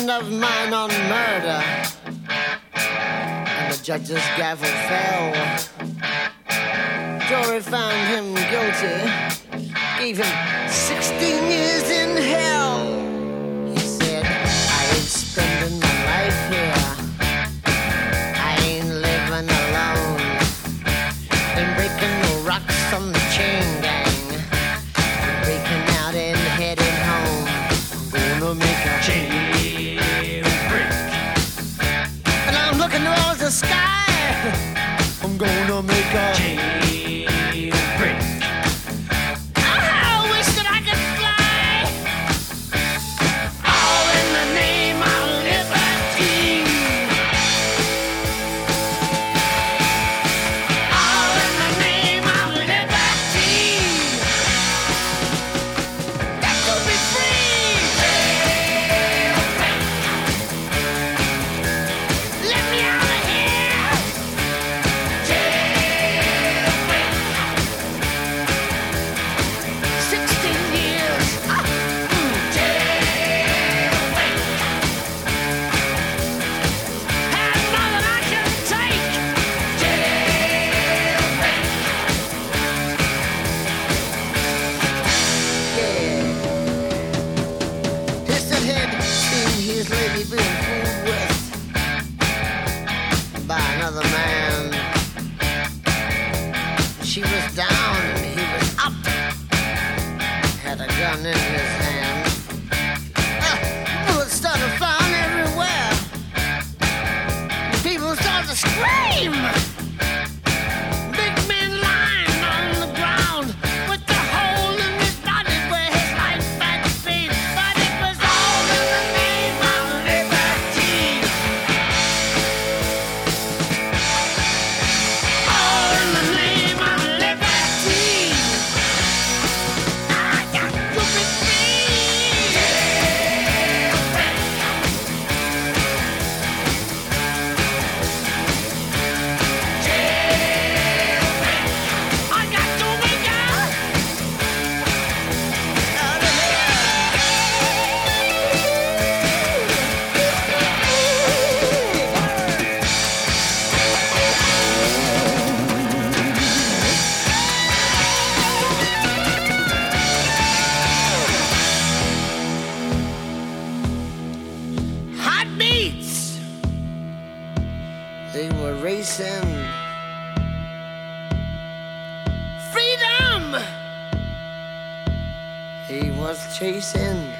friend of mine on murder, and the judge's gavel fell. Jury found him guilty, gave him 16 years in hell. He said, I ain't spending my life here, I ain't living alone, ain't breaking no rocks from the chain gang, I'm breaking out and heading home. I'm gonna make a jailbreak, and I'm looking towards the sky. I'm gonna make a jailbreak. She was down and he was up, had a gun in his hand. Bullets started flying everywhere. People started to scream. Big man lying on the ground with the hole in his body where his life had been. But it was all in the name of liberty. All in the name of they were racing. Freedom! He was chasing.